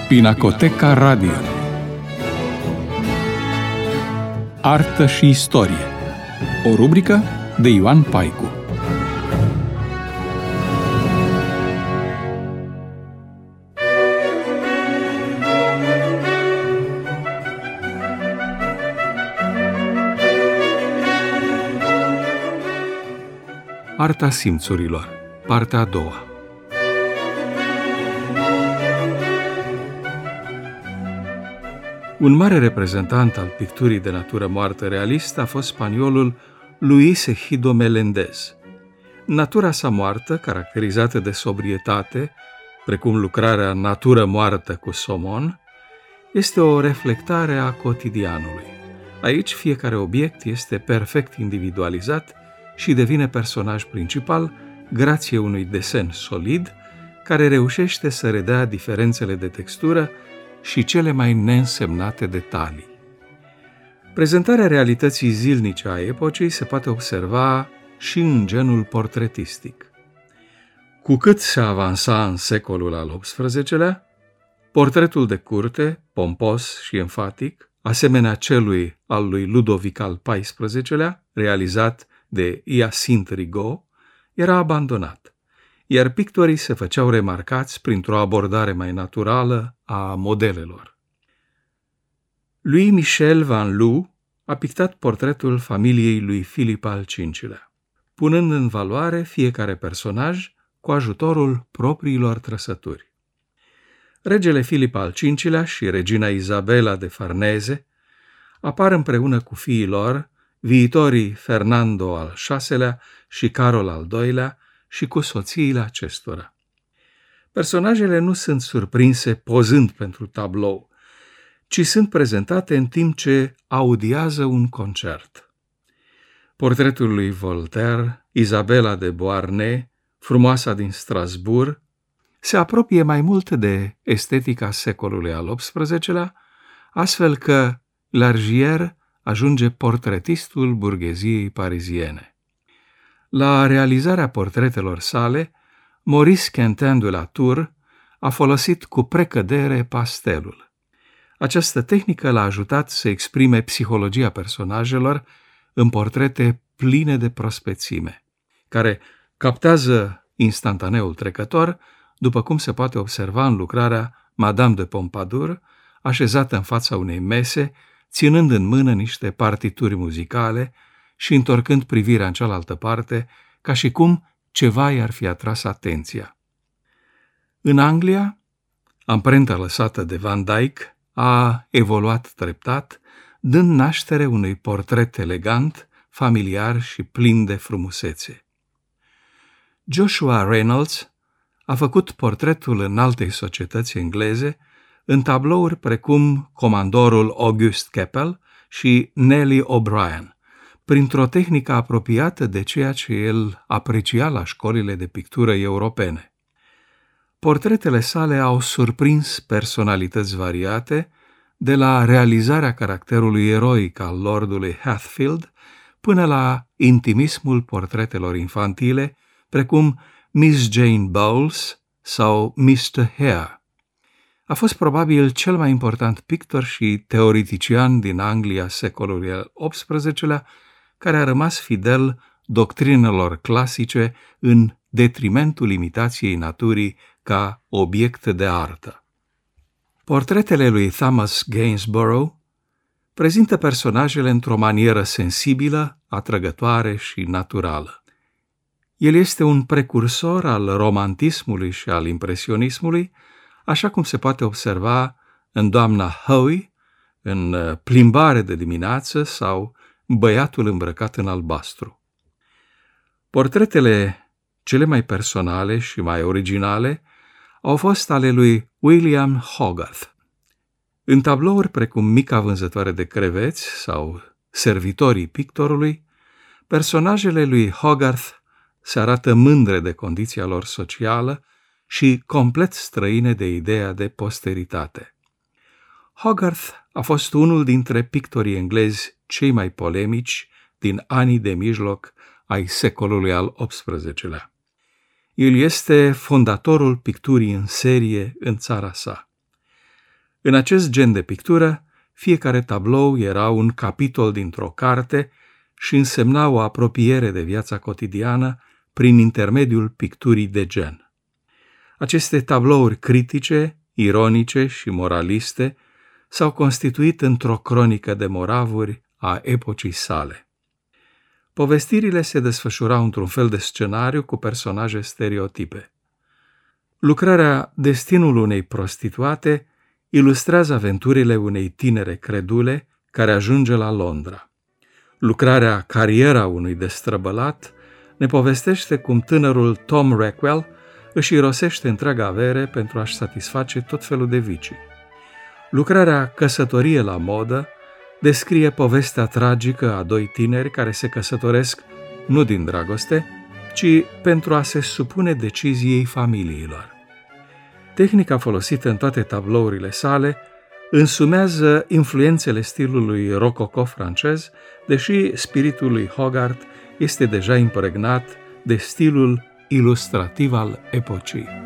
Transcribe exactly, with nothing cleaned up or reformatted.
Pinacoteca Radio. Artă și istorie. O rubrică de Ioan Paicu. Arta simțurilor, partea a doua. Un mare reprezentant al picturii de natură moartă realistă a fost spaniolul Luis Egidio Meléndez. Natura sa moartă, caracterizată de sobrietate, precum lucrarea Natură moartă cu somon, este o reflectare a cotidianului. Aici fiecare obiect este perfect individualizat și devine personaj principal grație unui desen solid care reușește să redea diferențele de textură și cele mai neînsemnate detalii. Prezentarea realității zilnice a epocii se poate observa și în genul portretistic. Cu cât se avansa în secolul al optsprezecelea, portretul de curte, pompos și enfatic, asemenea celui al lui Ludovic al paisprezecelea, realizat de Hyacinthe Rigaud, era abandonat, iar pictorii se făceau remarcați printr-o abordare mai naturală a modelelor. Louis Michel Van Loo a pictat portretul familiei lui Filip al cincilea, punând în valoare fiecare personaj cu ajutorul propriilor trăsături. Regele Filip al cincilea și regina Isabela de Farneze apar împreună cu fiii lor, viitorii Fernando al șaselea și Carol al doilea, și cu soțiile acestora. Personajele nu sunt surprinse pozând pentru tablou, ci sunt prezentate în timp ce audiază un concert. Portretul lui Voltaire, Isabela de Beauharnais, frumoasa din Strasbourg, se apropie mai mult de estetica secolului al optsprezecelea, astfel că Largier ajunge portretistul burgheziei pariziene. La realizarea portretelor sale, Maurice Quentin de la Tour a folosit cu precădere pastelul. Această tehnică l-a ajutat să exprime psihologia personajelor în portrete pline de prospețime, care captează instantaneul trecător, după cum se poate observa în lucrarea Madame de Pompadour, așezată în fața unei mese, ținând în mână niște partituri muzicale și întorcând privirea în cealaltă parte, ca și cum ceva i-ar fi atras atenția. În Anglia, amprenta lăsată de Van Dyck a evoluat treptat, dând naștere unui portret elegant, familiar și plin de frumusețe. Joshua Reynolds a făcut portretul înaltei societăți engleze în tablouri precum Comandorul August Keppel și Nellie O'Brien, printr-o tehnică apropiată de ceea ce el aprecia la școlile de pictură europene. Portretele sale au surprins personalități variate, de la realizarea caracterului eroic al lordului Hatfield până la intimismul portretelor infantile, precum Miss Jane Bowles sau mister Hare. A fost probabil cel mai important pictor și teoretician din Anglia secolului al optsprezecelea, care a rămas fidel doctrinelor clasice în detrimentul imitației naturii ca obiect de artă. Portretele lui Thomas Gainsborough prezintă personajele într-o manieră sensibilă, atrăgătoare și naturală. El este un precursor al romantismului și al impresionismului, așa cum se poate observa în Doamna Howe, în Plimbare de dimineață sau Băiatul îmbrăcat în albastru. Portretele cele mai personale și mai originale au fost ale lui William Hogarth. În tablouri precum Mica vânzătoare de creveți sau Servitorii pictorului, personajele lui Hogarth se arată mândre de condiția lor socială și complet străine de ideea de posteritate. Hogarth a fost unul dintre pictorii englezi cei mai polemici din anii de mijloc ai secolului al optsprezecelea. El este fondatorul picturii în serie în țara sa. În acest gen de pictură, fiecare tablou era un capitol dintr-o carte și însemna o apropiere de viața cotidiană prin intermediul picturii de gen. Aceste tablouri critice, ironice și moraliste s-au constituit într-o cronică de moravuri a epocii sale. Povestirile se desfășurau într-un fel de scenariu cu personaje stereotipe. Lucrarea Destinul unei prostituate ilustrează aventurile unei tinere credule care ajunge la Londra. Lucrarea Cariera unui destrăbălat ne povestește cum tânărul Tom Rockwell își irosește întreaga avere pentru a-și satisface tot felul de vicii. Lucrarea Căsătorie la modă descrie povestea tragică a doi tineri care se căsătoresc nu din dragoste, ci pentru a se supune deciziei familiilor. Tehnica folosită în toate tablourile sale însumează influențele stilului rococo francez, deși spiritul lui Hogarth este deja impregnat de stilul ilustrativ al epocii.